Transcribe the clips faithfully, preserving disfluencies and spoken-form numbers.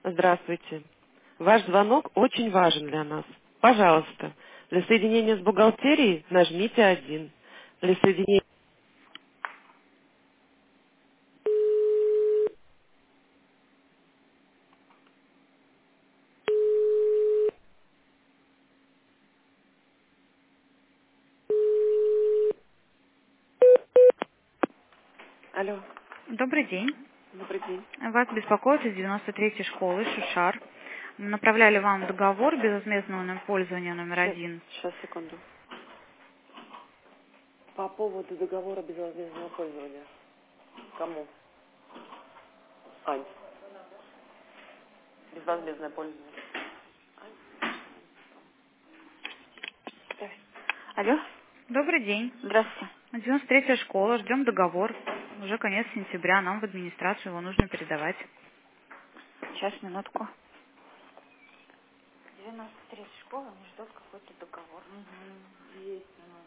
Здравствуйте. Ваш звонок очень важен для нас. Пожалуйста, для соединения с бухгалтерией нажмите один. Для соединения... Алло, Добрый день. добрый день. Вас беспокоит из девяносто третьей школы Шушар. Мы направляли вам договор безвозмездного пользования номер Сейчас, один. сейчас, секунду. По поводу договора безвозмездного пользования. Кому? Ань, безвозмездное пользование. Алло, Добрый день. здравствуйте. девяносто третья школа. Ждем договор. Уже конец сентября. Нам в администрацию его нужно передавать. Сейчас, минутку. девяносто третья школа, они ждут какой-то договор. Есть.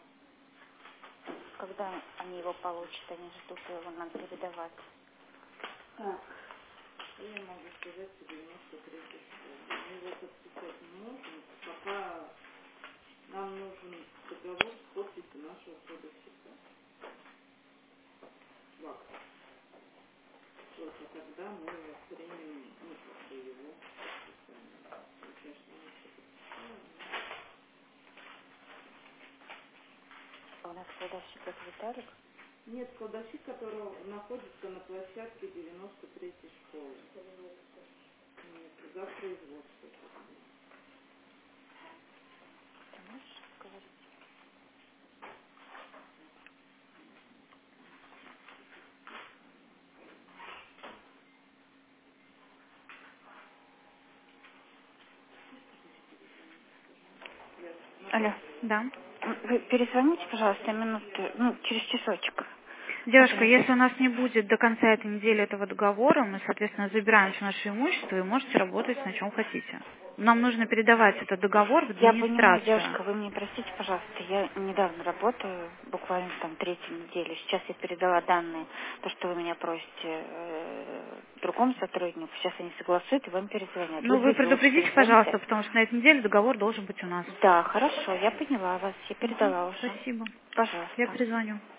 Когда они его получат, они ждут, его надо передавать. Так, я могу сказать по девяносто третьей школе. Мы его подписать не можем, пока нам нужен договор с подписью нашего кодексика. Вот. Только тогда мы примем, ну, как бы его подписание. Сейчас мы еще подписали. А у нас кладовщик это Виталик. Нет, кладовщик, который находится на площадке девяносто третьей школы. Нет, за производство. Ты можешь говорить? Алло. Да. М, Вы перезвоните, пожалуйста, минут, ну, через часочек. Девушка, Потому если что... у нас не будет до конца этой недели этого договора, мы, соответственно, забираем все наше имущество и можете работать на чем хотите. Нам нужно передавать этот договор в Я понимаю, администрацию. девушка, вы мне простите, пожалуйста, я недавно работаю, буквально там третью неделю. Сейчас я передала данные, то, что вы меня просите э, другому сотруднику. Сейчас они согласуют и вам перезвонят. Ну, вы Либо вы лучше предупредите, перезвоните. пожалуйста, потому что на этой неделе договор должен быть у нас. Да, хорошо, я поняла вас, я Мгм. передала уже. Спасибо. Я Пожалуйста. перезвоню.